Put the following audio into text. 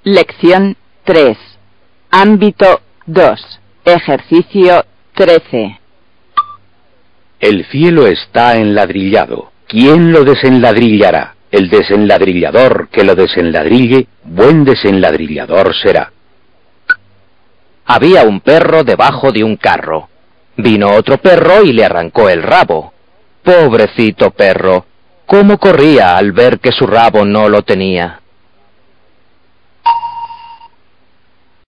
Lección 3. Ámbito 2. Ejercicio 13. El cielo está enladrillado. ¿Quién lo desenladrillará? El desenladrillador que lo desenladrille, buen desenladrillador será. Había un perro debajo de un carro. Vino otro perro y le arrancó el rabo. Pobrecito perro, cómo corría al ver que su rabo no lo tenía.